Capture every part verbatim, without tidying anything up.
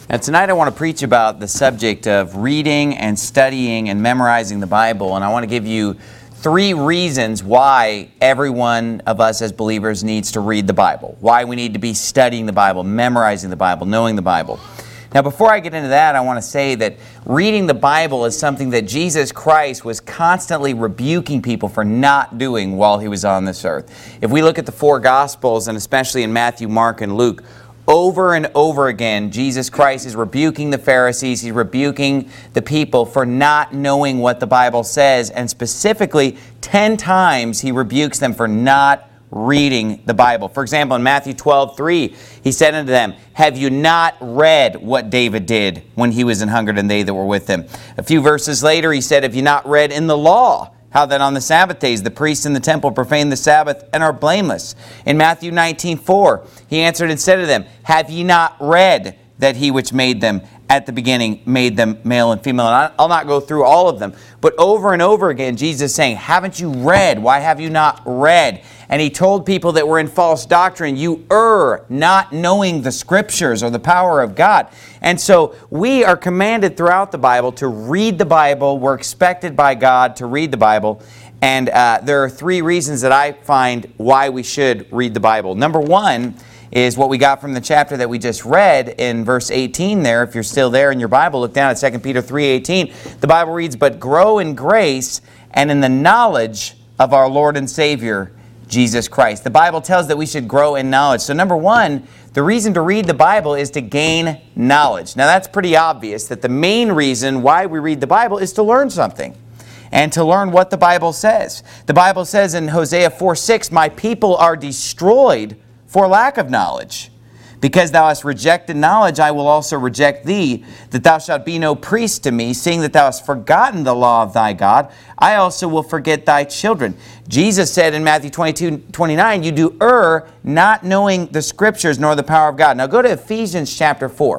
Now tonight I want to preach about the subject of reading and studying and memorizing the Bible, and I want to give you three reasons why every one of us as believers needs to read the Bible, why we need to be studying the Bible, memorizing the Bible, knowing the Bible. Now before I get into that, I want to say that reading the Bible is something that Jesus Christ was constantly rebuking people for not doing while He was on this earth. If we look at the four Gospels, and especially in Matthew, Mark, and Luke, over and over again, Jesus Christ is rebuking the Pharisees, He's rebuking the people for not knowing what the Bible says, and specifically, ten times He rebukes them for not reading the Bible. For example, in Matthew twelve three, He said unto them, "Have you not read what David did when he was an hungered and they that were with him?" A few verses later, He said, "Have you not read in the law how that on the Sabbath days the priests in the temple profane the Sabbath and are blameless?" In Matthew nineteen four, He answered and said to them, "Have ye not read that He which made them at the beginning made them male and female?" And I'll not go through all of them, but over and over again, Jesus is saying, "Haven't you read? Why have you not read?" And He told people that were in false doctrine, "You err, not knowing the Scriptures or the power of God." And so we are commanded throughout the Bible to read the Bible. We're expected by God to read the Bible. And uh, there are three reasons that I find why we should read the Bible. Number one is what we got from the chapter that we just read in verse eighteen there. If you're still there in your Bible, look down at Second Peter three eighteen. The Bible reads, "But grow in grace and in the knowledge of our Lord and Savior, Jesus Christ." The Bible tells that we should grow in knowledge. So number one, the reason to read the Bible is to gain knowledge. Now that's pretty obvious that the main reason why we read the Bible is to learn something and to learn what the Bible says. The Bible says in Hosea four six, "My people are destroyed for lack of knowledge. Because thou hast rejected knowledge, I will also reject thee, that thou shalt be no priest to me, seeing that thou hast forgotten the law of thy God. I also will forget thy children." Jesus said in Matthew twenty-two twenty-nine, "You do err, not knowing the Scriptures nor the power of God." Now go to Ephesians chapter four.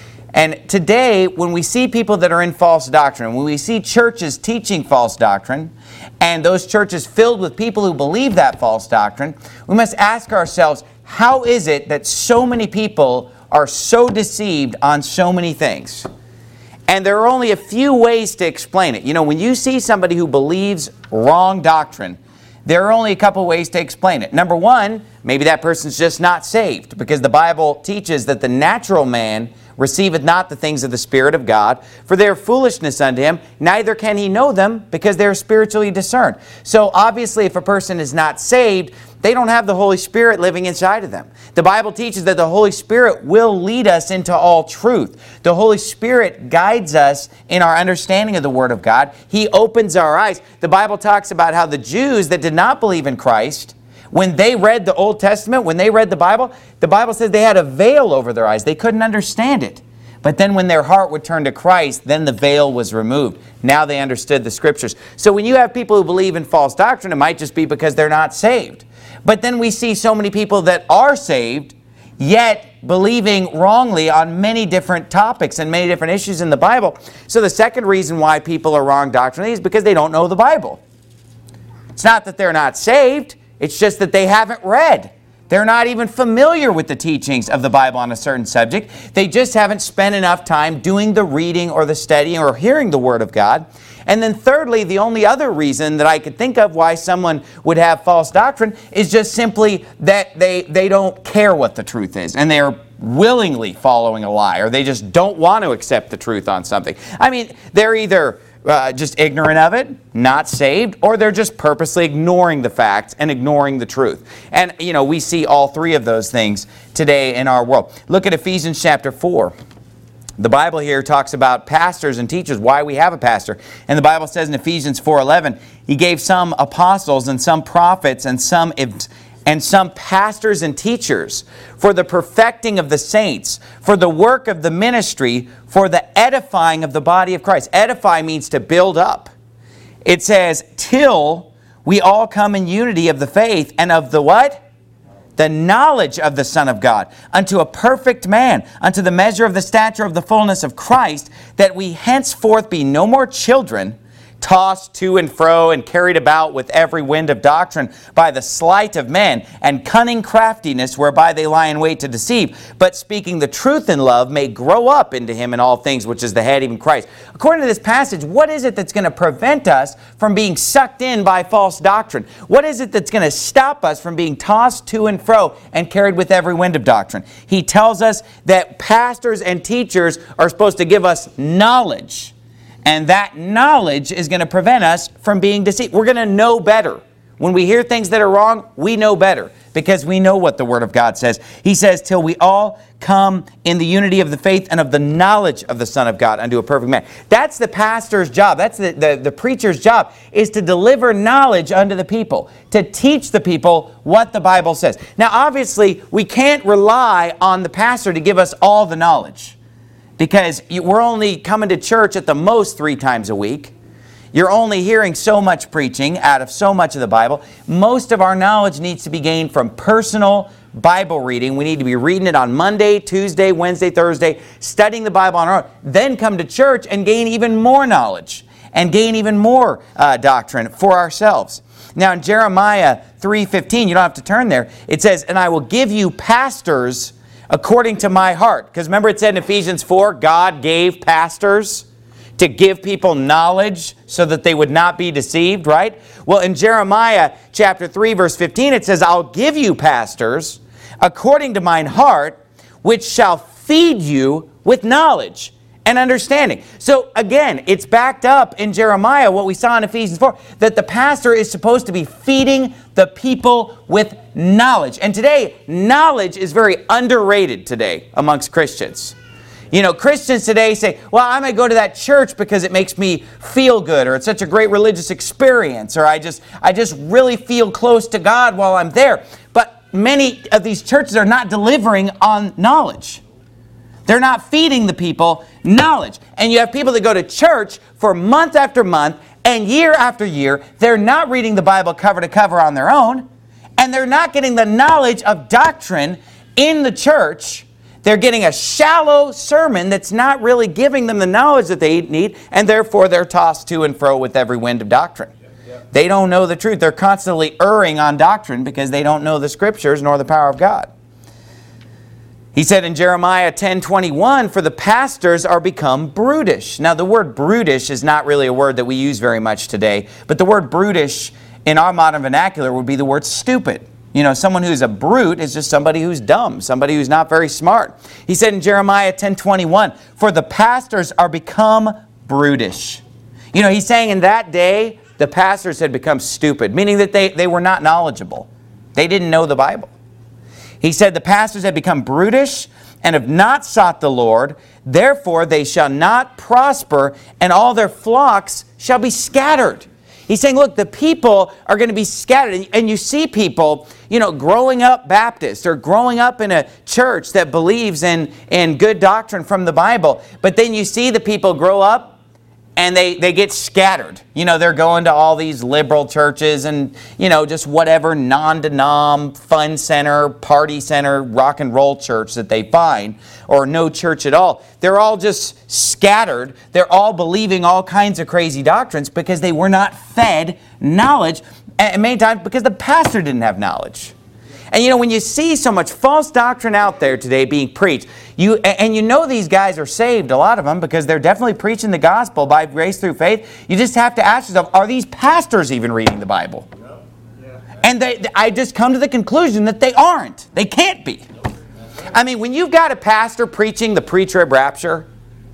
And today, when we see people that are in false doctrine, when we see churches teaching false doctrine, and those churches filled with people who believe that false doctrine, we must ask ourselves, how is it that so many people are so deceived on so many things? And there are only a few ways to explain it. You know, when you see somebody who believes wrong doctrine, there are only a couple ways to explain it. Number one, maybe that person's just not saved, because the Bible teaches that the natural man receiveth not the things of the Spirit of God, for they are foolishness unto him, neither can he know them, because they are spiritually discerned. So obviously, if a person is not saved, they don't have the Holy Spirit living inside of them. The Bible teaches that the Holy Spirit will lead us into all truth. The Holy Spirit guides us in our understanding of the Word of God. He opens our eyes. The Bible talks about how the Jews that did not believe in Christ, when they read the Old Testament, when they read the Bible, the Bible says they had a veil over their eyes. They couldn't understand it. But then when their heart would turn to Christ, then the veil was removed. Now they understood the Scriptures. So when you have people who believe in false doctrine, it might just be because they're not saved. But then we see so many people that are saved, yet believing wrongly on many different topics and many different issues in the Bible. So the second reason why people are wrong doctrinally is because they don't know the Bible. It's not that they're not saved. It's just that they haven't read. They're not even familiar with the teachings of the Bible on a certain subject. They just haven't spent enough time doing the reading or the studying or hearing the Word of God. And then thirdly, the only other reason that I could think of why someone would have false doctrine is just simply that they, they don't care what the truth is, and they are willingly following a lie, or they just don't want to accept the truth on something. I mean, they're either Uh, just ignorant of it, not saved, or they're just purposely ignoring the facts and ignoring the truth. And, you know, we see all three of those things today in our world. Look at Ephesians chapter four. The Bible here talks about pastors and teachers, why we have a pastor. And the Bible says in Ephesians four eleven, "He gave some apostles and some prophets and some and some pastors and teachers for the perfecting of the saints, for the work of the ministry, for the edifying of the body of Christ." Edify means to build up. It says, "Till we all come in unity of the faith and of the" what? "The knowledge of the Son of God, unto a perfect man, unto the measure of the stature of the fullness of Christ, that we henceforth be no more children, tossed to and fro and carried about with every wind of doctrine by the sleight of men and cunning craftiness whereby they lie in wait to deceive, but speaking the truth in love may grow up into him in all things, which is the head, even Christ. According to this passage, what is it that's going to prevent us from being sucked in by false doctrine? What is it that's going to stop us from being tossed to and fro and carried with every wind of doctrine? He tells us that pastors and teachers are supposed to give us knowledge. And that knowledge is going to prevent us from being deceived. We're going to know better. When we hear things that are wrong, we know better because we know what the Word of God says. He says, till we all come in the unity of the faith and of the knowledge of the Son of God unto a perfect man. That's the pastor's job. That's the, the, the preacher's job, is to deliver knowledge unto the people, to teach the people what the Bible says. Now, obviously, we can't rely on the pastor to give us all the knowledge, because we're only coming to church at the most three times a week. You're only hearing so much preaching out of so much of the Bible. Most of our knowledge needs to be gained from personal Bible reading. We need to be reading it on Monday, Tuesday, Wednesday, Thursday, studying the Bible on our own. Then come to church and gain even more knowledge and gain even more uh, doctrine for ourselves. Now in Jeremiah three fifteen, you don't have to turn there, it says, and I will give you pastors according to my heart. Because remember it said in Ephesians four, God gave pastors to give people knowledge so that they would not be deceived, right? Well, in Jeremiah chapter three, verse fifteen, it says, I'll give you pastors according to mine heart, which shall feed you with knowledge and understanding. So again, it's backed up in Jeremiah, what we saw in Ephesians four, that the pastor is supposed to be feeding the people with knowledge. And today, knowledge is very underrated today amongst Christians. You know, Christians today say, well, I'm going to go to that church because it makes me feel good, or it's such a great religious experience, or I just, I just really feel close to God while I'm there. But many of these churches are not delivering on knowledge. They're not feeding the people knowledge. And you have people that go to church for month after month and year after year. They're not reading the Bible cover to cover on their own. And they're not getting the knowledge of doctrine in the church. They're getting a shallow sermon that's not really giving them the knowledge that they need. And therefore they're tossed to and fro with every wind of doctrine. They don't know the truth. They're constantly erring on doctrine because they don't know the Scriptures nor the power of God. He said in Jeremiah ten twenty-one, for the pastors are become brutish. Now the word brutish is not really a word that we use very much today, but the word brutish in our modern vernacular would be the word stupid. You know, someone who's a brute is just somebody who's dumb, somebody who's not very smart. He said in Jeremiah ten twenty-one, for the pastors are become brutish. You know, he's saying in that day, the pastors had become stupid, meaning that they, they were not knowledgeable. They didn't know the Bible. He said the pastors have become brutish and have not sought the Lord. Therefore they shall not prosper, and all their flocks shall be scattered. He's saying, look, the people are going to be scattered. And you see people, you know, growing up Baptist or growing up in a church that believes in, in good doctrine from the Bible. But then you see the people grow up and they, they get scattered. You know, they're going to all these liberal churches and, you know, just whatever non-denom, fun center, party center, rock and roll church that they find, or no church at all. They're all just scattered. They're all believing all kinds of crazy doctrines because they were not fed knowledge, and many times because the pastor didn't have knowledge. And you know, when you see so much false doctrine out there today being preached, you and you know these guys are saved, a lot of them, because they're definitely preaching the gospel by grace through faith. You just have to ask yourself, are these pastors even reading the Bible? No. Yeah. And they, I just come to the conclusion that they aren't. They can't be. I mean, when you've got a pastor preaching the pre-trib rapture,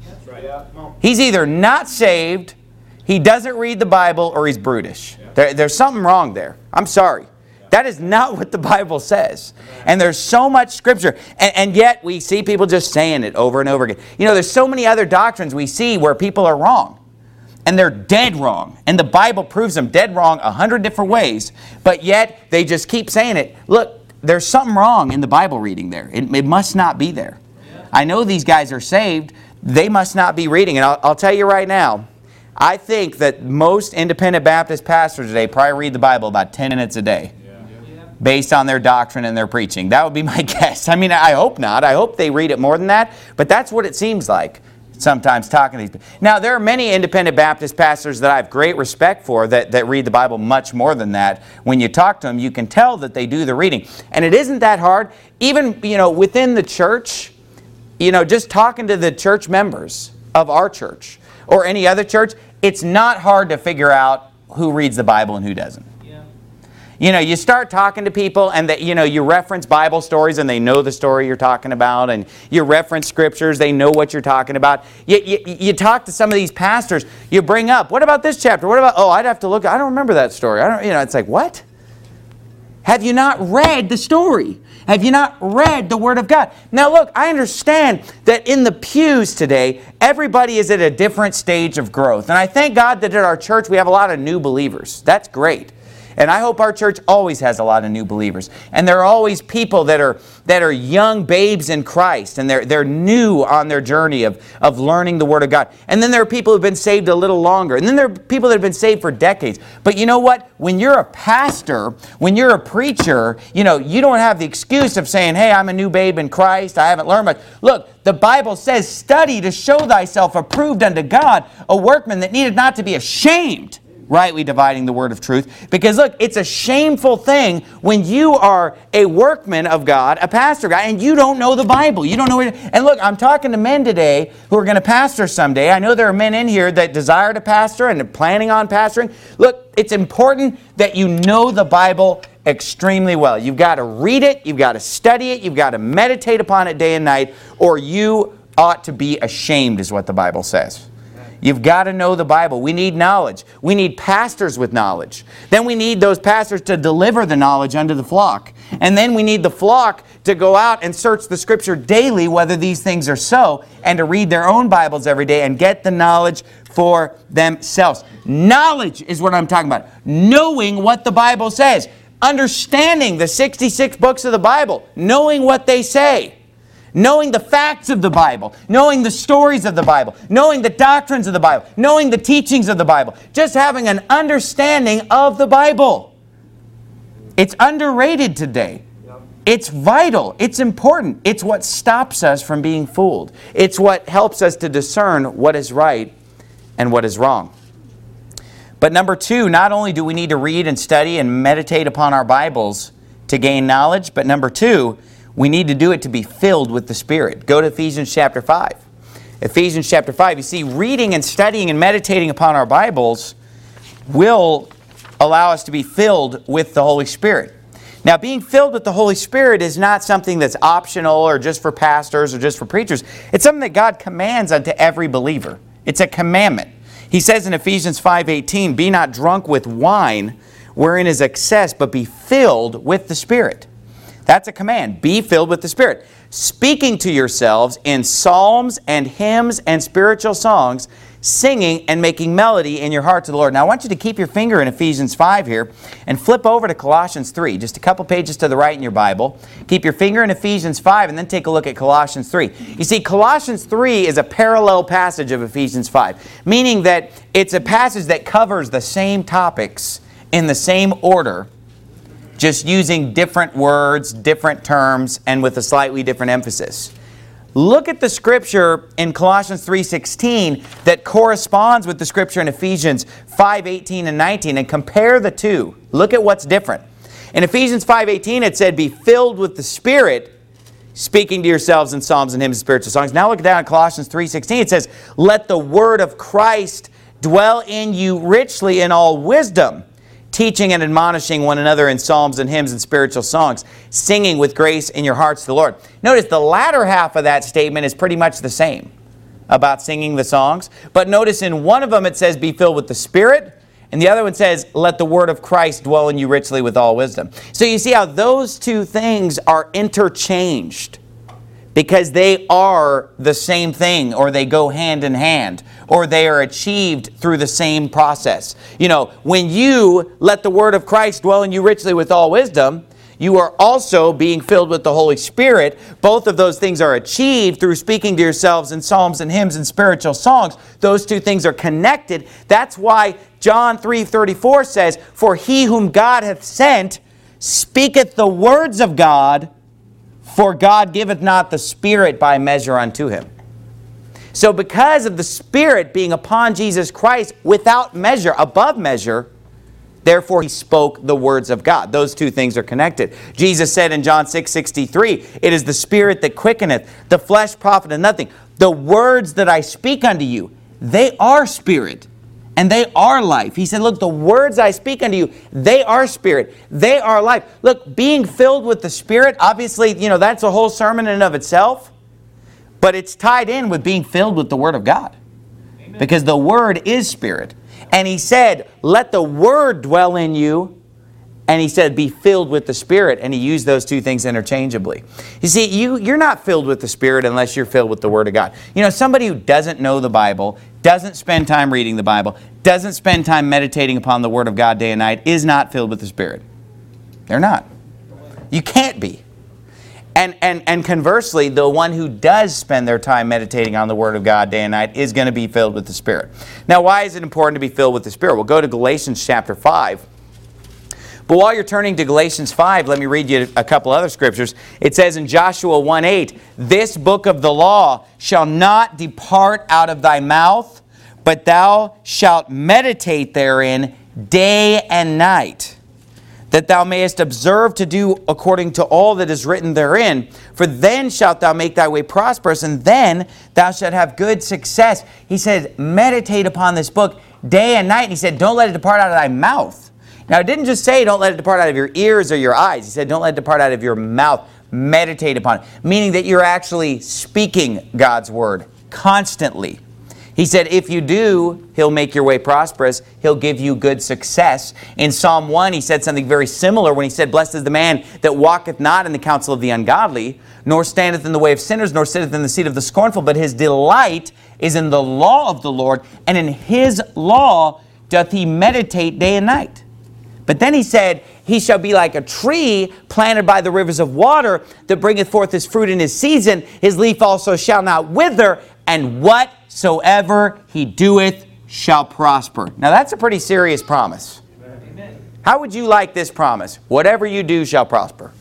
he's either not saved, he doesn't read the Bible, or he's brutish. There, there's something wrong there. I'm sorry. That is not what the Bible says. And there's so much Scripture. And, and yet we see people just saying it over and over again. You know, there's so many other doctrines we see where people are wrong. And they're dead wrong. And the Bible proves them dead wrong a hundred different ways. But yet they just keep saying it. Look, there's something wrong in the Bible reading there. It, it must not be there. I know these guys are saved. They must not be reading. And I'll, I'll tell you right now, I think that most independent Baptist pastors today probably read the Bible about ten minutes a day. Based on their doctrine and their preaching. That would be my guess. I mean, I hope not. I hope they read it more than that. But that's what it seems like. sometimes talking to these people. Now, there are many independent Baptist pastors that I have great respect for that, that read the Bible much more than that. When you talk to them, you can tell that they do the reading. And it isn't that hard. Even, you know, within the church, you know, just talking to the church members of our church or any other church, it's not hard to figure out who reads the Bible and who doesn't. You know, you start talking to people and that, you know, you reference Bible stories and they know the story you're talking about, and you reference scriptures, they know what you're talking about. You, you, you talk to some of these pastors, you bring up, what about this chapter? What about, oh, I'd have to look, I don't remember that story. I don't, you know, it's like, what? Have you not read the story? Have you not read the Word of God? Now look, I understand that in the pews today, everybody is at a different stage of growth. And I thank God that at our church we have a lot of new believers. That's great. And I hope our church always has a lot of new believers. And there are always people that are that are young babes in Christ, and they're they're new on their journey of, of learning the Word of God. And then there are people who have been saved a little longer. And then there are people that have been saved for decades. But you know what? When you're a pastor, when you're a preacher, you know, you don't have the excuse of saying, hey, I'm a new babe in Christ, I haven't learned much. Look, the Bible says, study to show thyself approved unto God, a workman that needed not to be ashamed, rightly dividing the word of truth. Because look, it's a shameful thing when you are a workman of God, a pastor guy, and you don't know the Bible. You don't know it. And look, I'm talking to men today who are going to pastor someday. I know there are men in here that desire to pastor and are planning on pastoring. Look, it's important that you know the Bible extremely well. You've got to read it, you've got to study it, you've got to meditate upon it day and night, or you ought to be ashamed, is what the Bible says. You've got to know the Bible. We need knowledge. We need pastors with knowledge. Then we need those pastors to deliver the knowledge unto the flock. And then we need the flock to go out and search the Scripture daily, whether these things are so, and to read their own Bibles every day and get the knowledge for themselves. Knowledge is what I'm talking about. Knowing what the Bible says. Understanding the sixty-six books of the Bible. Knowing what they say. Knowing the facts of the Bible, knowing the stories of the Bible, knowing the doctrines of the Bible, knowing the teachings of the Bible, just having an understanding of the Bible. It's underrated today. It's vital. It's important. It's what stops us from being fooled. It's what helps us to discern what is right and what is wrong. But number two, not only do we need to read and study and meditate upon our Bibles to gain knowledge, but number two, we need to do it to be filled with the Spirit. Go to Ephesians chapter five. Ephesians chapter five. You see, reading and studying and meditating upon our Bibles will allow us to be filled with the Holy Spirit. Now, being filled with the Holy Spirit is not something that's optional or just for pastors or just for preachers. It's something that God commands unto every believer. It's a commandment. He says in Ephesians five eighteen, be not drunk with wine, wherein is excess, but be filled with the Spirit. That's a command. Be filled with the Spirit. Speaking to yourselves in psalms and hymns and spiritual songs, singing and making melody in your heart to the Lord. Now I want you to keep your finger in Ephesians five here and flip over to Colossians three. Just a couple pages to the right in your Bible. Keep your finger in Ephesians five and then take a look at Colossians three. You see, Colossians three is a parallel passage of Ephesians five, meaning that it's a passage that covers the same topics in the same order, just using different words, different terms, and with a slightly different emphasis. Look at the Scripture in Colossians three sixteen that corresponds with the Scripture in Ephesians five eighteen and nineteen and compare the two. Look at what's different. In Ephesians five eighteen it said, be filled with the Spirit, speaking to yourselves in psalms and hymns and spiritual songs. Now look down at Colossians three sixteen. It says, let the word of Christ dwell in you richly in all wisdom, teaching and admonishing one another in psalms and hymns and spiritual songs, singing with grace in your hearts to the Lord. Notice the latter half of that statement is pretty much the same about singing the songs. But notice in one of them it says, be filled with the Spirit. And the other one says, let the word of Christ dwell in you richly with all wisdom. So you see how those two things are interchanged, because they are the same thing, or they go hand in hand, or they are achieved through the same process. You know, when you let the word of Christ dwell in you richly with all wisdom, you are also being filled with the Holy Spirit. Both of those things are achieved through speaking to yourselves in psalms and hymns and spiritual songs. Those two things are connected. That's why John three thirty-four says, for he whom God hath sent speaketh the words of God, for God giveth not the Spirit by measure unto him. So because of the Spirit being upon Jesus Christ without measure, above measure, therefore he spoke the words of God. Those two things are connected. Jesus said in John six sixty-three, it is the Spirit that quickeneth, the flesh profiteth nothing. The words that I speak unto you, they are spirit and they are life. He said, look, the words I speak unto you, they are spirit, they are life. Look, being filled with the Spirit, obviously, you know, that's a whole sermon in and of itself. But it's tied in with being filled with the Word of God. Amen. Because the Word is Spirit. And he said, let the Word dwell in you. And he said, be filled with the Spirit. And he used those two things interchangeably. You see, you, you're not filled with the Spirit unless you're filled with the Word of God. You know, somebody who doesn't know the Bible, doesn't spend time reading the Bible, doesn't spend time meditating upon the Word of God day and night, is not filled with the Spirit. They're not. You can't be. And, and, and conversely, the one who does spend their time meditating on the Word of God day and night is going to be filled with the Spirit. Now, why is it important to be filled with the Spirit? We'll go to Galatians chapter five. But while you're turning to Galatians five, let me read you a couple other scriptures. It says in Joshua one eight, this book of the law shall not depart out of thy mouth, but thou shalt meditate therein day and night, that thou mayest observe to do according to all that is written therein. For then shalt thou make thy way prosperous, and then thou shalt have good success. He said, meditate upon this book day and night. And he said, don't let it depart out of thy mouth. Now, it didn't just say don't let it depart out of your ears or your eyes. He said, don't let it depart out of your mouth. Meditate upon it. Meaning that you're actually speaking God's Word constantly. He said, if you do, He'll make your way prosperous. He'll give you good success. In Psalm one, he said something very similar when he said, blessed is the man that walketh not in the counsel of the ungodly, nor standeth in the way of sinners, nor sitteth in the seat of the scornful, but his delight is in the law of the Lord, and in His law doth he meditate day and night. But then he said, he shall be like a tree planted by the rivers of water that bringeth forth his fruit in his season. His leaf also shall not wither, and whatsoever he doeth shall prosper. Now that's a pretty serious promise. Amen. How would you like this promise? Whatever you do shall prosper.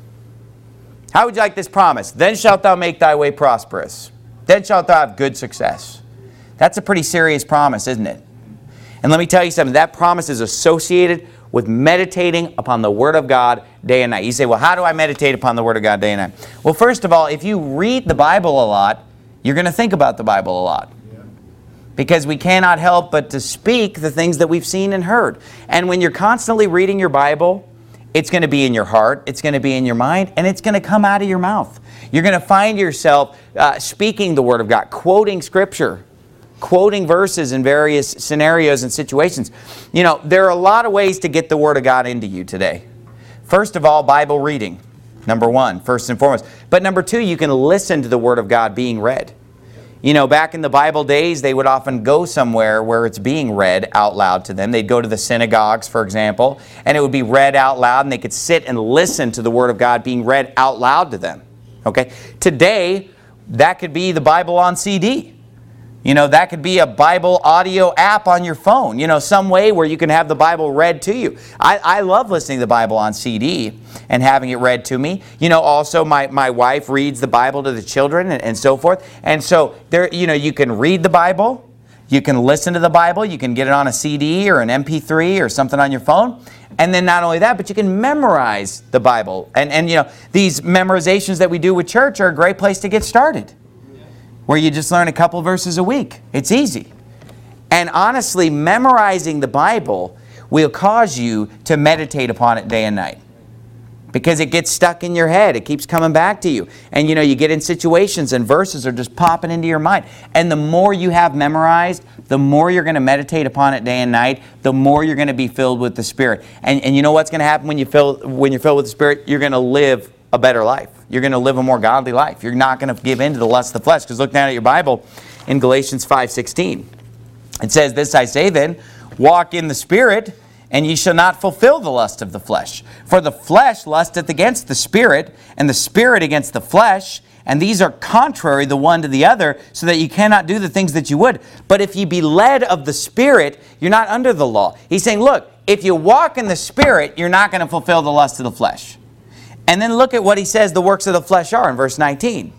How would you like this promise? Then shalt thou make thy way prosperous. Then shalt thou have good success. That's a pretty serious promise, isn't it? And let me tell you something. That promise is associated with meditating upon the Word of God day and night. You say, well, how do I meditate upon the Word of God day and night? Well, first of all, if you read the Bible a lot, you're going to think about the Bible a lot. Yeah. Because we cannot help but to speak the things that we've seen and heard. And when you're constantly reading your Bible, it's going to be in your heart, it's going to be in your mind, and it's going to come out of your mouth. You're going to find yourself uh, speaking the Word of God, quoting Scripture, quoting verses in various scenarios and situations. You know, there are a lot of ways to get the Word of God into you today. First of all, Bible reading. Number one, first and foremost. But number two, you can listen to the Word of God being read. You know, back in the Bible days, they would often go somewhere where it's being read out loud to them. They'd go to the synagogues, for example, and it would be read out loud, and they could sit and listen to the Word of God being read out loud to them. Okay? Today, that could be the Bible on C D. You know, that could be a Bible audio app on your phone. You know, some way where you can have the Bible read to you. I, I love listening to the Bible on C D and having it read to me. You know, also my, my wife reads the Bible to the children and, and so forth. And so, there, you know, you can read the Bible. You can listen to the Bible. You can get it on a C D or an M P three or something on your phone. And then not only that, but you can memorize the Bible. And, and you know, these memorizations that we do with church are a great place to get started, where you just learn a couple verses a week. It's easy. And honestly, memorizing the Bible will cause you to meditate upon it day and night. Because it gets stuck in your head. It keeps coming back to you. And you know, you get in situations and verses are just popping into your mind. And the more you have memorized, the more you're going to meditate upon it day and night, the more you're going to be filled with the Spirit. And, and you know what's going to happen when, you fill, when you're filled with the Spirit? You're going to live a better life. You're going to live a more godly life. You're not going to give in to the lust of the flesh. Because look down at your Bible in Galatians five sixteen. It says, this I say then, walk in the Spirit, and ye shall not fulfill the lust of the flesh. For the flesh lusteth against the Spirit, and the Spirit against the flesh, and these are contrary the one to the other, so that you cannot do the things that you would. But if ye be led of the Spirit, you're not under the law. He's saying, look, if you walk in the Spirit, you're not going to fulfill the lust of the flesh. And then look at what he says the works of the flesh are in verse nineteen.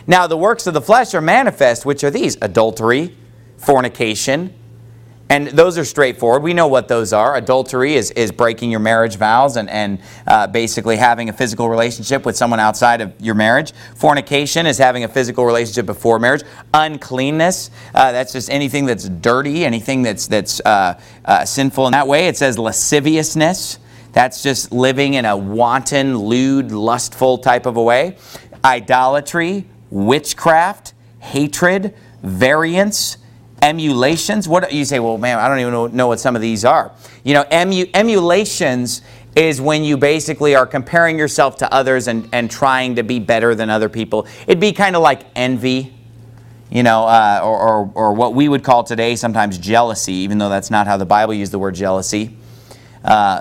Now the works of the flesh are manifest, which are these: adultery, fornication. And those are straightforward. We know what those are. Adultery is, is breaking your marriage vows and, and uh, basically having a physical relationship with someone outside of your marriage. Fornication is having a physical relationship before marriage. Uncleanness, uh, that's just anything that's dirty, anything that's, that's uh, uh, sinful in that way. It says lasciviousness. That's just living in a wanton, lewd, lustful type of a way. Idolatry, witchcraft, hatred, variance, emulations. What you say? Well, man, I don't even know, know what some of these are. You know, emu, emulations is when you basically are comparing yourself to others and, and trying to be better than other people. It'd be kind of like envy, you know, uh, or, or, or what we would call today sometimes jealousy, even though that's not how the Bible used the word jealousy. Uh,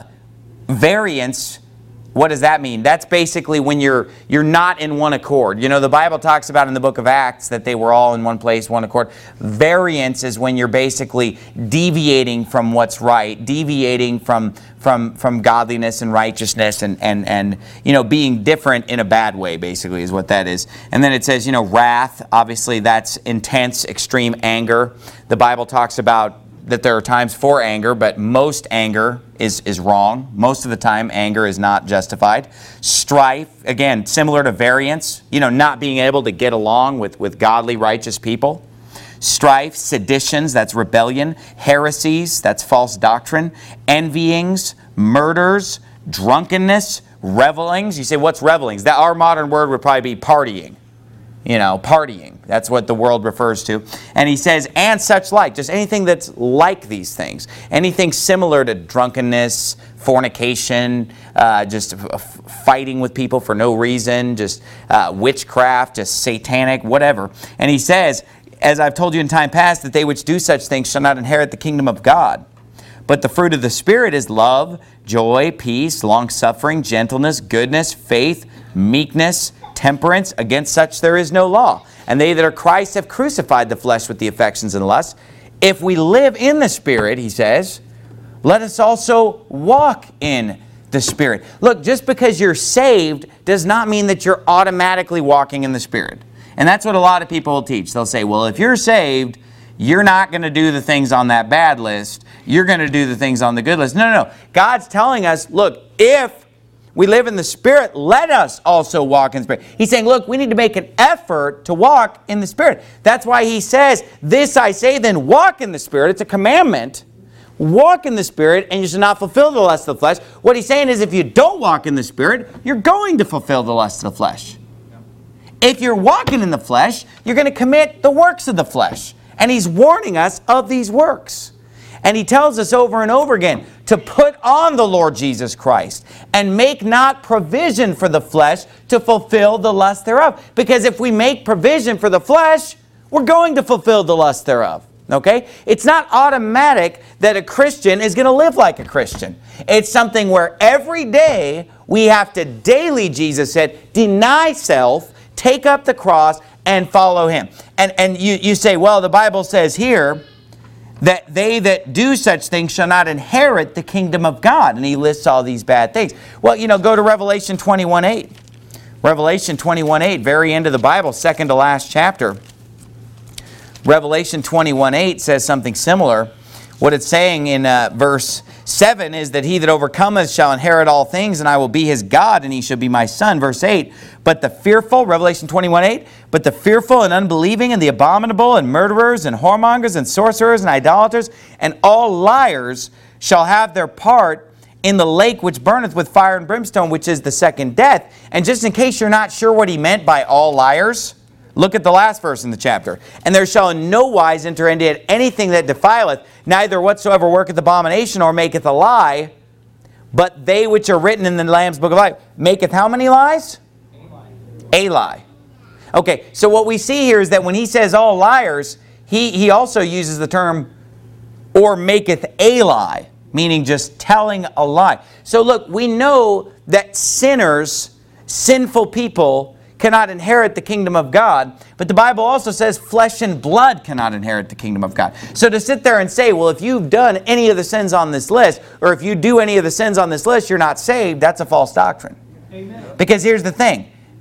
variance. What does that mean? That's basically when you're you're not in one accord. You know, the Bible talks about in the book of Acts that they were all in one place, one accord. Variance is when you're basically deviating from what's right, deviating from from from godliness and righteousness, and and and you know, being different in a bad way, basically is what that is. And then it says, you know, wrath. Obviously, that's intense, extreme anger. The Bible talks about that there are times for anger, but most anger is, is wrong. Most of the time, anger is not justified. Strife, again, similar to variance, you know, not being able to get along with, with godly, righteous people. Strife, seditions, that's rebellion. Heresies, that's false doctrine. Envyings, murders, drunkenness, revelings. You say, what's revelings? That our modern word would probably be partying. You know, partying. That's what the world refers to. And he says, and such like, just anything that's like these things. Anything similar to drunkenness, fornication, uh, just f- fighting with people for no reason, just uh, witchcraft, just satanic, whatever. And he says, as I've told you in time past, that they which do such things shall not inherit the kingdom of God. But the fruit of the Spirit is love, joy, peace, long-suffering, gentleness, goodness, faith, meekness, temperance. Against such there is no law. And they that are Christ have crucified the flesh with the affections and lusts. If we live in the Spirit, he says, let us also walk in the Spirit. Look, just because you're saved does not mean that you're automatically walking in the Spirit. And that's what a lot of people will teach. They'll say, well, if you're saved, you're not going to do the things on that bad list. You're going to do the things on the good list. No, no, no. God's telling us, look, if we live in the Spirit, let us also walk in the Spirit. He's saying, look, we need to make an effort to walk in the Spirit. That's why he says, this I say then, walk in the Spirit. It's a commandment. Walk in the Spirit, and you shall not fulfill the lust of the flesh. What he's saying is, if you don't walk in the Spirit, you're going to fulfill the lust of the flesh. If you're walking in the flesh, you're going to commit the works of the flesh. And he's warning us of these works. And he tells us over and over again to put on the Lord Jesus Christ and make not provision for the flesh to fulfill the lust thereof. Because if we make provision for the flesh, we're going to fulfill the lust thereof. Okay? It's not automatic that a Christian is going to live like a Christian. It's something where every day we have to daily, Jesus said, deny self, take up the cross, and follow him. And, and you, you say, well, the Bible says here that they that do such things shall not inherit the kingdom of God. And he lists all these bad things. Well, you know, go to Revelation twenty-one eight. Revelation twenty-one eight, very end of the Bible, second to last chapter. Revelation twenty-one eight says something similar. What it's saying in uh, verse seven is that he that overcometh shall inherit all things, and I will be his God, and he shall be my son. Verse eight, but the fearful, Revelation twenty-one eight, but the fearful and unbelieving and the abominable and murderers and whoremongers and sorcerers and idolaters and all liars shall have their part in the lake which burneth with fire and brimstone, which is the second death. And just in case you're not sure what he meant by all liars, look at the last verse in the chapter. And there shall in no wise enter into it anything that defileth, neither whatsoever worketh abomination or maketh a lie, but they which are written in the Lamb's book of life. Maketh how many lies? A lie. A lie. Okay, so what we see here is that when he says all liars, he, he also uses the term or maketh a lie, meaning just telling a lie. So look, we know that sinners, sinful people, cannot inherit the kingdom of God. But the Bible also says flesh and blood cannot inherit the kingdom of God. So to sit there and say, well, if you've done any of the sins on this list, or if you do any of the sins on this list, you're not saved, that's a false doctrine. Amen. Because here's the thing.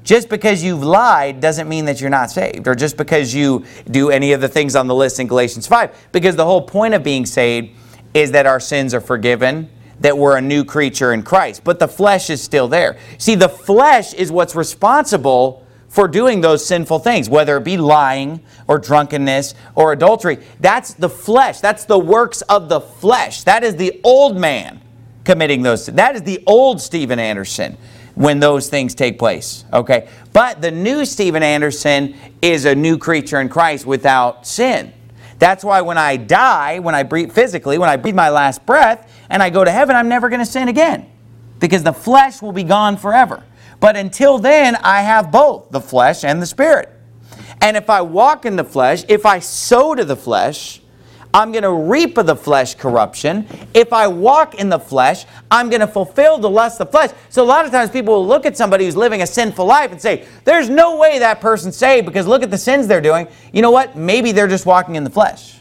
Just because you've lied doesn't mean that you're not saved, or just because you do any of the things on the list in Galatians five. Because the whole point of being saved is that our sins are forgiven, that we're a new creature in Christ. But the flesh is still there. See, the flesh is what's responsible for doing those sinful things, whether it be lying or drunkenness or adultery. That's the flesh. That's the works of the flesh. That is the old man committing those. That is the old Steven Anderson when those things take place. Okay? But the new Steven Anderson is a new creature in Christ without sin. That's why when I die, when I breathe physically, when I breathe my last breath and I go to heaven, I'm never going to sin again, because the flesh will be gone forever. But until then, I have both the flesh and the spirit. And if I walk in the flesh, if I sow to the flesh, I'm going to reap of the flesh corruption. If I walk in the flesh, I'm going to fulfill the lust of the flesh. So a lot of times people will look at somebody who's living a sinful life and say, there's no way that person's saved because look at the sins they're doing. You know what? Maybe they're just walking in the flesh.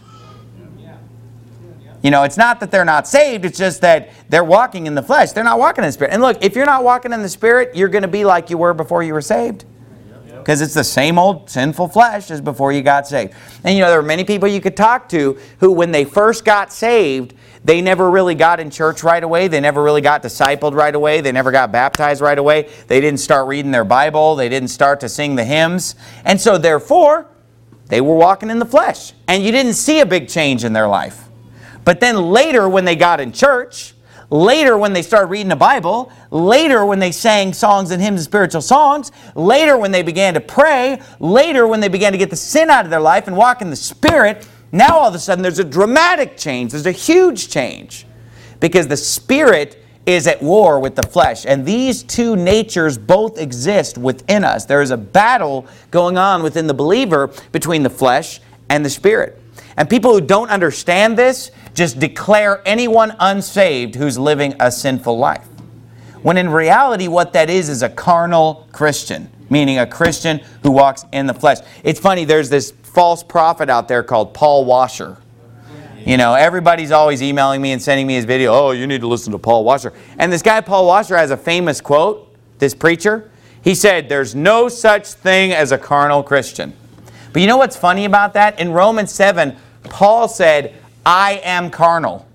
You know, it's not that they're not saved. It's just that they're walking in the flesh. They're not walking in the Spirit. And look, if you're not walking in the Spirit, you're going to be like you were before you were saved. Because it's the same old sinful flesh as before you got saved. And you know, there are many people you could talk to who, when they first got saved, they never really got in church right away. They never really got discipled right away. They never got baptized right away. They didn't start reading their Bible. They didn't start to sing the hymns. And so therefore, they were walking in the flesh. And you didn't see a big change in their life. But then later when they got in church, later when they started reading the Bible, later when they sang songs and hymns and spiritual songs, later when they began to pray, later when they began to get the sin out of their life and walk in the Spirit, now all of a sudden there's a dramatic change. There's a huge change. Because the Spirit is at war with the flesh. And these two natures both exist within us. There is a battle going on within the believer between the flesh and the Spirit. And people who don't understand this just declare anyone unsaved who's living a sinful life. When in reality, what that is is a carnal Christian, meaning a Christian who walks in the flesh. It's funny, there's this false prophet out there called Paul Washer. You know, everybody's always emailing me and sending me his video. Oh, you need to listen to Paul Washer. And this guy, Paul Washer, has a famous quote, this preacher. He said, there's no such thing as a carnal Christian. But you know what's funny about that? In Romans seven, Paul said, I am carnal.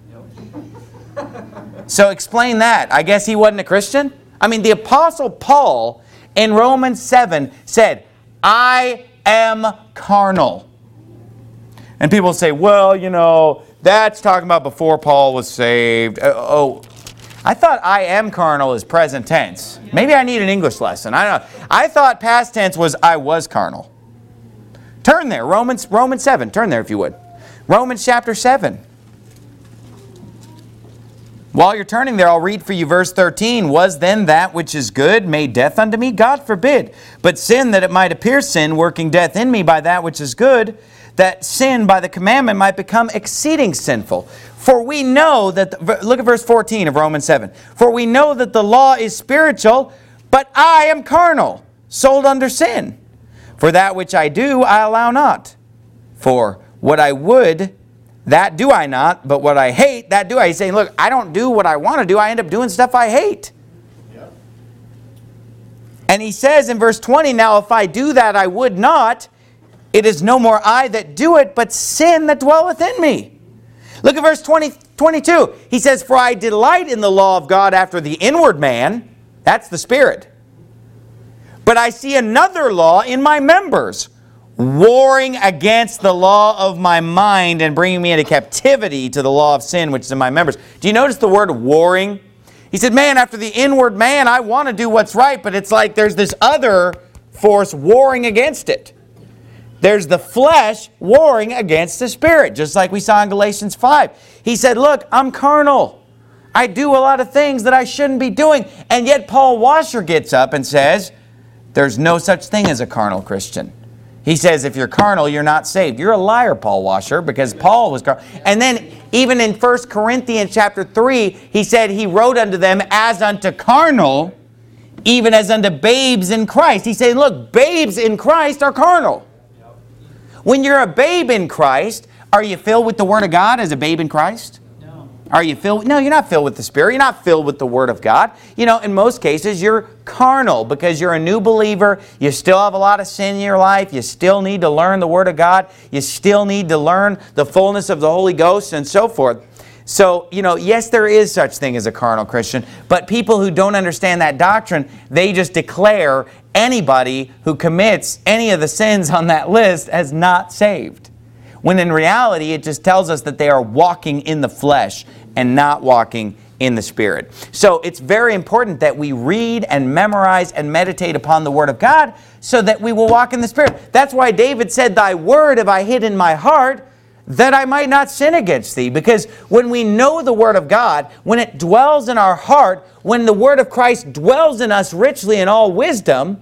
So explain that. I guess he wasn't a Christian? I mean, the Apostle Paul in Romans seven said, I am carnal. And people say, well, you know, that's talking about before Paul was saved. Uh, oh, I thought I am carnal is present tense. Maybe I need an English lesson. I don't know. I thought past tense was I was carnal. Turn there, Romans, Romans seven. Turn there if you would. Romans chapter seven. While you're turning there, I'll read for you verse thirteen. Was then that which is good made death unto me? God forbid. But sin, that it might appear sin, working death in me by that which is good, that sin by the commandment might become exceeding sinful. For we know that, the, look at verse fourteen of Romans seven. For we know that the law is spiritual, but I am carnal, sold under sin. For that which I do, I allow not. For what I would, that do I not, but what I hate, that do I. He's saying, look, I don't do what I want to do. I end up doing stuff I hate. Yep. And he says in verse twenty, now if I do that I would not, it is no more I that do it, but sin that dwelleth in me. Look at verse twenty, twenty-two. He says, for I delight in the law of God after the inward man. That's the Spirit. But I see another law in my members, warring against the law of my mind and bringing me into captivity to the law of sin which is in my members. Do you notice the word warring? He said, man, after the inward man, I want to do what's right, but it's like there's this other force warring against it. There's the flesh warring against the Spirit, just like we saw in Galatians five. He said, look, I'm carnal. I do a lot of things that I shouldn't be doing. And yet Paul Washer gets up and says, there's no such thing as a carnal Christian. He says, if you're carnal, you're not saved. You're a liar, Paul Washer, because Paul was carnal. And then even in First Corinthians chapter three, he said he wrote unto them as unto carnal, even as unto babes in Christ. He said, look, babes in Christ are carnal. When you're a babe in Christ, are you filled with the Word of God as a babe in Christ? No. Are you filled? No, you're not filled with the Spirit. You're not filled with the Word of God. You know, in most cases, you're carnal because you're a new believer. You still have a lot of sin in your life. You still need to learn the Word of God. You still need to learn the fullness of the Holy Ghost and so forth. So, you know, yes, there is such thing as a carnal Christian, but people who don't understand that doctrine, they just declare anybody who commits any of the sins on that list as not saved. When in reality, it just tells us that they are walking in the flesh and not walking in the Spirit. So it's very important that we read and memorize and meditate upon the Word of God so that we will walk in the Spirit. That's why David said, "Thy word have I hid in my heart, that I might not sin against thee." Because when we know the Word of God, when it dwells in our heart, when the Word of Christ dwells in us richly in all wisdom,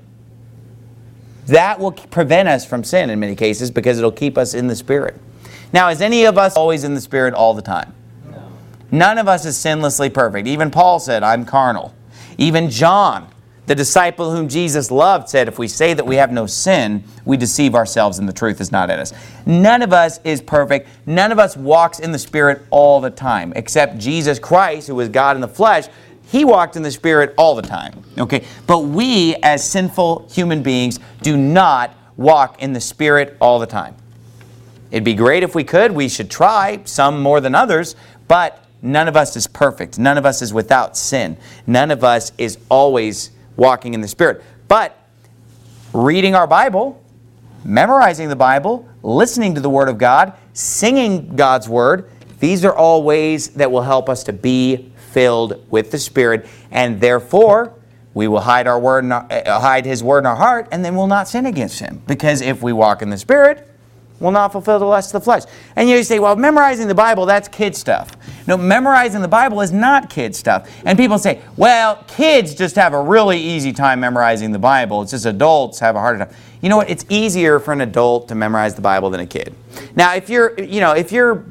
that will prevent us from sin in many cases because it'll keep us in the Spirit. Now, is any of us always in the Spirit all the time? No. None of us is sinlessly perfect. Even Paul said, "I'm carnal." Even John, the disciple whom Jesus loved, said, "If we say that we have no sin, we deceive ourselves and the truth is not in us." None of us is perfect. None of us walks in the Spirit all the time, except Jesus Christ, who was God in the flesh. He walked in the Spirit all the time. Okay, but we, as sinful human beings, do not walk in the Spirit all the time. It'd be great if we could. We should try, some more than others, but none of us is perfect. None of us is without sin. None of us is always walking in the Spirit. But reading our Bible, memorizing the Bible, listening to the Word of God, singing God's Word, these are all ways that will help us to be filled with the Spirit, and therefore we will hide our word, in our, uh, hide His Word in our heart, and then we'll not sin against Him. Because if we walk in the Spirit, we'll not fulfill the lust of the flesh. And you say, "Well, memorizing the Bible, that's kid stuff." No, memorizing the Bible is not kid stuff. And people say, "Well, kids just have a really easy time memorizing the Bible. It's just adults have a harder time." You know what? It's easier for an adult to memorize the Bible than a kid. Now, if you're, you know, if you're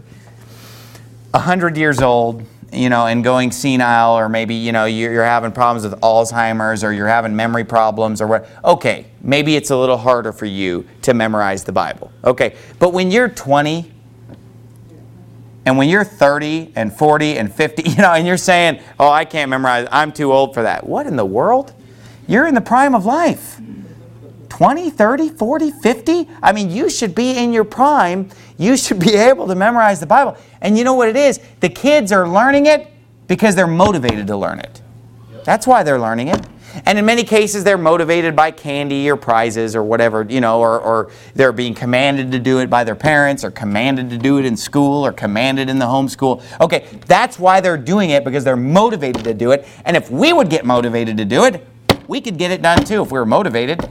a hundred years old, you know, and going senile, or maybe, you know, you're, you're having problems with Alzheimer's, or you're having memory problems, or what, okay, maybe it's a little harder for you to memorize the Bible. Okay, but when you're twenty, and when you're thirty, and forty, and fifty, you know, and you're saying, "Oh, I can't memorize, I'm too old for that." What in the world? You're in the prime of life. twenty, thirty, forty, fifty? I mean, you should be in your prime. You should be able to memorize the Bible. And you know what it is? The kids are learning it because they're motivated to learn it. That's why they're learning it. And in many cases, they're motivated by candy or prizes or whatever, you know, or, or they're being commanded to do it by their parents, or commanded to do it in school, or commanded in the homeschool. Okay, that's why they're doing it, because they're motivated to do it. And if we would get motivated to do it, we could get it done too if we were motivated.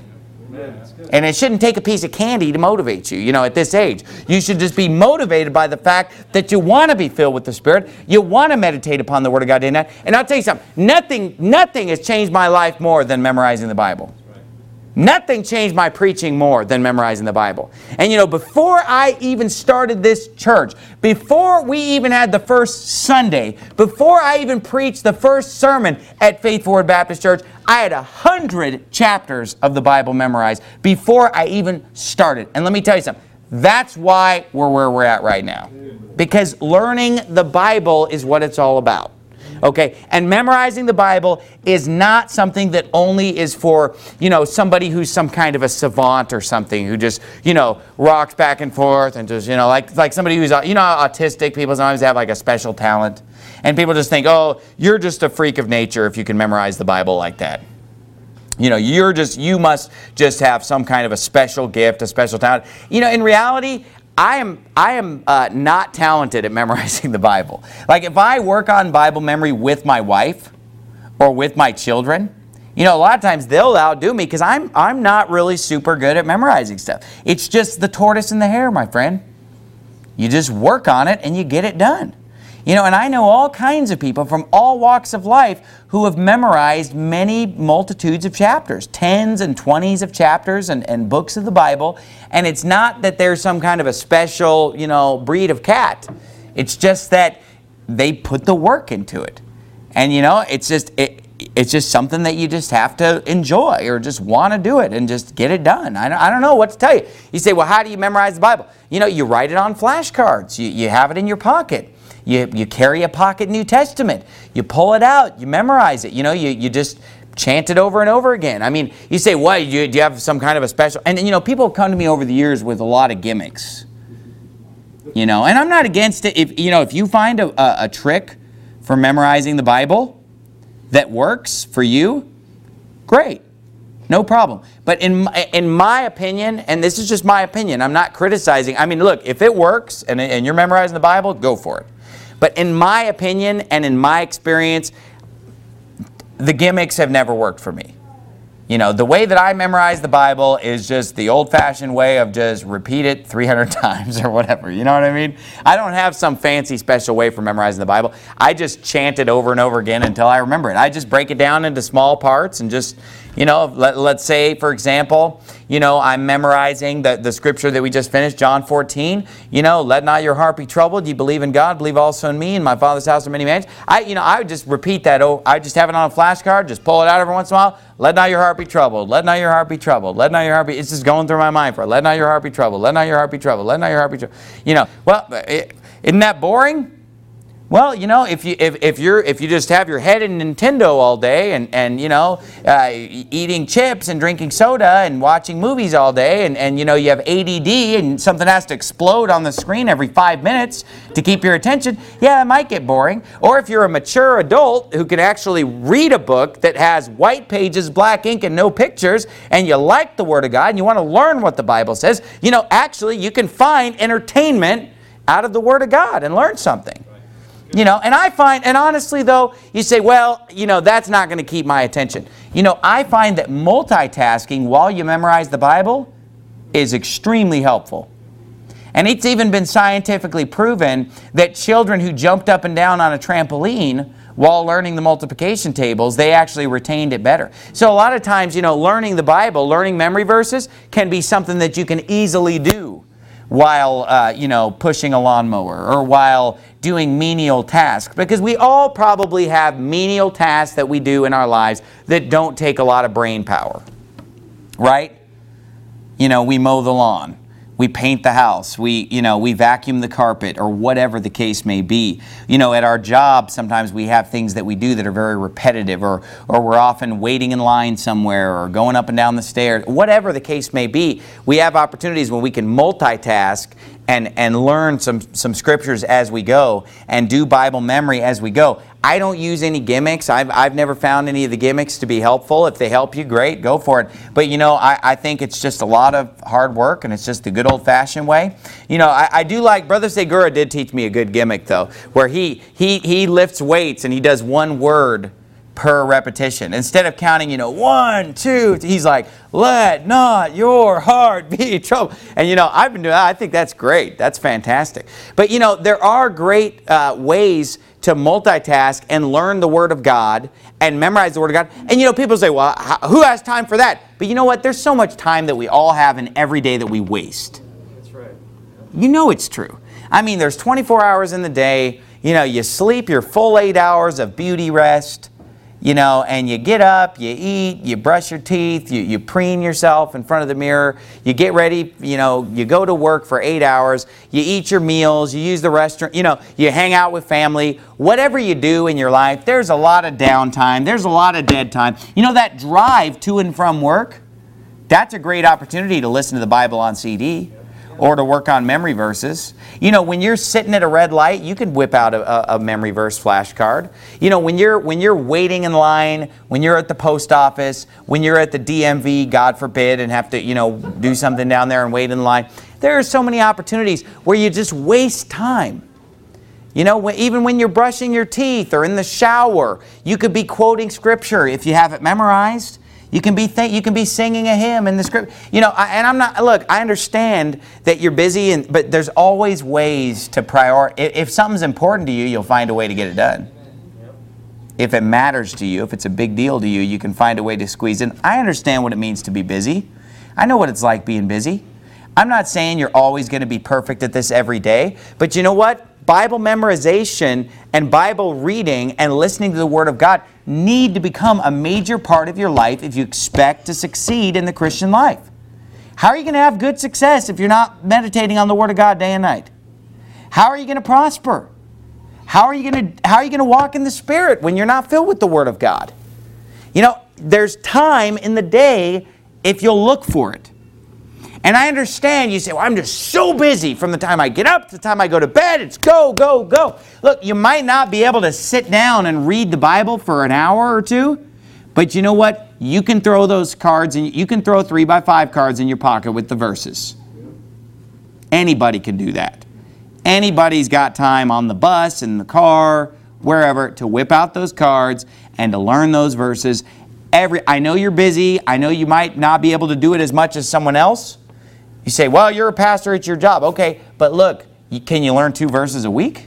And it shouldn't take a piece of candy to motivate you, you know, at this age. You should just be motivated by the fact that you want to be filled with the Spirit. You want to meditate upon the Word of God day and night. And I'll tell you something, nothing, nothing has changed my life more than memorizing the Bible. Nothing changed my preaching more than memorizing the Bible. And you know, before I even started this church, before we even had the first Sunday, before I even preached the first sermon at Faithful Word Baptist Church, I had a hundred chapters of the Bible memorized before I even started. And let me tell you something, that's why we're where we're at right now. Because learning the Bible is what it's all about. Okay, and memorizing the Bible is not something that only is for, you know, somebody who's some kind of a savant or something, who just, you know, rocks back and forth and just, you know, like like somebody who's, you know, autistic. People sometimes have like a special talent, and people just think, "Oh, you're just a freak of nature if you can memorize the Bible like that." You know, you're just, you must just have some kind of a special gift, a special talent. You know, in reality, I am, I am uh, not talented at memorizing the Bible. Like if I work on Bible memory with my wife or with my children, you know, a lot of times they'll outdo me because I'm, I'm not really super good at memorizing stuff. It's just the tortoise and the hare, my friend. You just work on it and you get it done. You know, and I know all kinds of people from all walks of life who have memorized many multitudes of chapters, tens and twenties of chapters and, and books of the Bible. And it's not that there's some kind of a special, you know, breed of cat. It's just that they put the work into it. And, you know, it's just, it, it's just something that you just have to enjoy or just want to do it and just get it done. I don't, I don't know what to tell you. You say, well, how do you memorize the Bible? You know, you write it on flashcards. You, you have it in your pocket. You, you carry a pocket New Testament. You pull it out. You memorize it. You know, you, you just chant it over and over again. I mean, you say, what, you, do you have some kind of a special... And, you know, people have come to me over the years with a lot of gimmicks. You know, and I'm not against it. If, you know, if you find a, a, a trick for memorizing the Bible that works for you, great. No problem. But in my, in my opinion, and this is just my opinion, I'm not criticizing. I mean, look, if it works and, and you're memorizing the Bible, go for it. But in my opinion and in my experience, the gimmicks have never worked for me. You know, the way that I memorize the Bible is just the old-fashioned way of just repeat it three hundred times or whatever. You know what I mean? I don't have some fancy special way for memorizing the Bible. I just chant it over and over again until I remember it. I just break it down into small parts and just, you know, let, let's say, for example, you know, I'm memorizing the, the scripture that we just finished, John fourteen. You know, let not your heart be troubled. You believe in God, believe also in me. In my Father's house are many mansions. I, you know, I would just repeat that. Oh, I just have it on a flashcard, just pull it out every once in a while. Let not your heart be troubled. Let not your heart be troubled. Let not your heart be... It's just going through my mind for it. Let not your heart be troubled. Let not your heart be troubled. Let not your heart be troubled. You know, well, isn't that boring? Well, you know, if you if, if you're if you just have your head in Nintendo all day and and you know uh, eating chips and drinking soda and watching movies all day and and you know you have A D D and something has to explode on the screen every five minutes to keep your attention, yeah, it might get boring. Or if you're a mature adult who can actually read a book that has white pages, black ink, and no pictures, and you like the Word of God and you want to learn what the Bible says, you know, actually you can find entertainment out of the Word of God and learn something. You know, and I find, and honestly though, you say, well, you know, that's not going to keep my attention. You know, I find that multitasking while you memorize the Bible is extremely helpful. And it's even been scientifically proven that children who jumped up and down on a trampoline while learning the multiplication tables, they actually retained it better. So a lot of times, you know, learning the Bible, learning memory verses can be something that you can easily do while, uh, you know, pushing a lawnmower or while doing menial tasks. Because we all probably have menial tasks that we do in our lives that don't take a lot of brain power. Right? You know, we mow the lawn. We paint the house. We, you know, we vacuum the carpet or whatever the case may be. You know, at our job, sometimes we have things that we do that are very repetitive, or, or we're often waiting in line somewhere or going up and down the stairs. Whatever the case may be, we have opportunities when we can multitask and, and learn some, some scriptures as we go and do Bible memory as we go. I don't use any gimmicks. I've, I've never found any of the gimmicks to be helpful. If they help you, great, go for it. But you know, I, I think it's just a lot of hard work and it's just the good old-fashioned way. You know, I, I do like, Brother Segura did teach me a good gimmick though, where he, he, he lifts weights and he does one word per repetition. Instead of counting, you know, one, two, he's like, let not your heart be troubled. And you know, I've been doing that. I think that's great. That's fantastic. But you know, there are great uh, ways to multitask and learn the Word of God and memorize the Word of God. And you know, people say, well, who has time for that? But you know what? There's so much time that we all have in every day that we waste. That's right. You know it's true. I mean, there's twenty-four hours in the day. You know, you sleep your full eight hours of beauty rest. You know, and you get up, you eat, you brush your teeth, you, you preen yourself in front of the mirror, you get ready, you know, you go to work for eight hours, you eat your meals, you use the restroom, you know, you hang out with family. Whatever you do in your life, there's a lot of downtime, there's a lot of dead time. You know, that drive to and from work, that's a great opportunity to listen to the Bible on C D. Or to work on memory verses. You know, when you're sitting at a red light, you can whip out a, a memory verse flashcard. You know, when you're when you're waiting in line, when you're at the post office, when you're at the D M V, God forbid, and have to, you know, do something down there and wait in line. There are so many opportunities where you just waste time. You know, even when you're brushing your teeth or in the shower, you could be quoting Scripture if you have it memorized. You can be th- you can be singing a hymn in the script. You know, I, and I'm not, look, I understand that you're busy, and but there's always ways to prioritize. If, if something's important to you, you'll find a way to get it done. If it matters to you, if it's a big deal to you, you can find a way to squeeze in. I understand what it means to be busy. I know what it's like being busy. I'm not saying you're always going to be perfect at this every day, but you know what? Bible memorization and Bible reading and listening to the Word of God need to become a major part of your life if you expect to succeed in the Christian life. How are you going to have good success if you're not meditating on the Word of God day and night? How are you going to prosper? How are you going to how are you going to walk in the Spirit when you're not filled with the Word of God? You know, there's time in the day if you'll look for it. And I understand you say, well, I'm just so busy from the time I get up to the time I go to bed. It's go, go, go. Look, you might not be able to sit down and read the Bible for an hour or two, but you know what? You can throw those cards, and you can throw three by five cards in your pocket with the verses. Anybody can do that. Anybody's got time on the bus, in the car, wherever, to whip out those cards and to learn those verses. Every, I know you're busy. I know you might not be able to do it as much as someone else. You say, well, you're a pastor, it's your job. Okay, but look, can you learn two verses a week?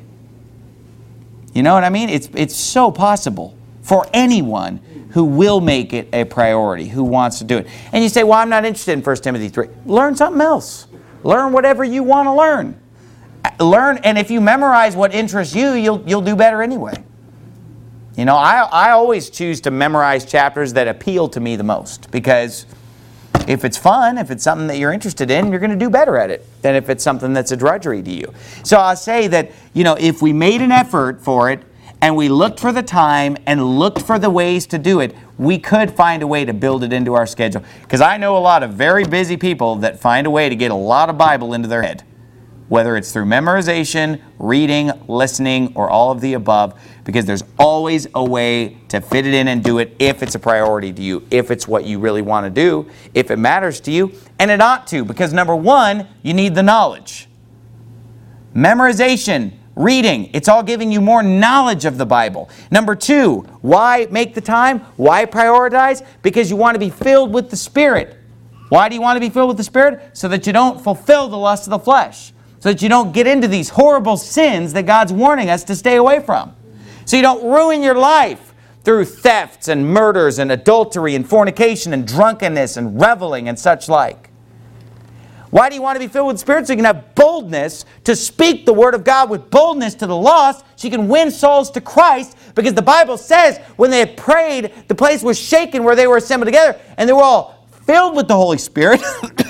You know what I mean? It's, it's so possible for anyone who will make it a priority, who wants to do it. And you say, well, I'm not interested in First Timothy three. Learn something else. Learn whatever you want to learn. Learn, and if you memorize what interests you, you'll, you'll do better anyway. You know, I, I always choose to memorize chapters that appeal to me the most, because if it's fun, if it's something that you're interested in, you're going to do better at it than if it's something that's a drudgery to you. So I'll say that, you know, if we made an effort for it and we looked for the time and looked for the ways to do it, we could find a way to build it into our schedule. Because I know a lot of very busy people that find a way to get a lot of Bible into their head, whether it's through memorization, reading, listening, or all of the above, because there's always a way to fit it in and do it if it's a priority to you, if it's what you really want to do, if it matters to you, and it ought to, because number one, you need the knowledge. Memorization, reading, it's all giving you more knowledge of the Bible. Number two, why make the time? Why prioritize? Because you want to be filled with the Spirit. Why do you want to be filled with the Spirit? So that you don't fulfill the lust of the flesh. So that you don't get into these horrible sins that God's warning us to stay away from. So you don't ruin your life through thefts and murders and adultery and fornication and drunkenness and reveling and such like. Why do you want to be filled with the Spirit? So you can have boldness to speak the Word of God with boldness to the lost, so you can win souls to Christ, because the Bible says when they had prayed, the place was shaken where they were assembled together, and they were all filled with the Holy Spirit.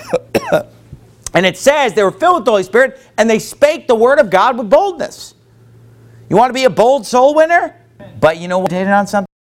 And it says they were filled with the Holy Spirit, and they spake the Word of God with boldness. You want to be a bold soul winner? But you know what? Did it on something?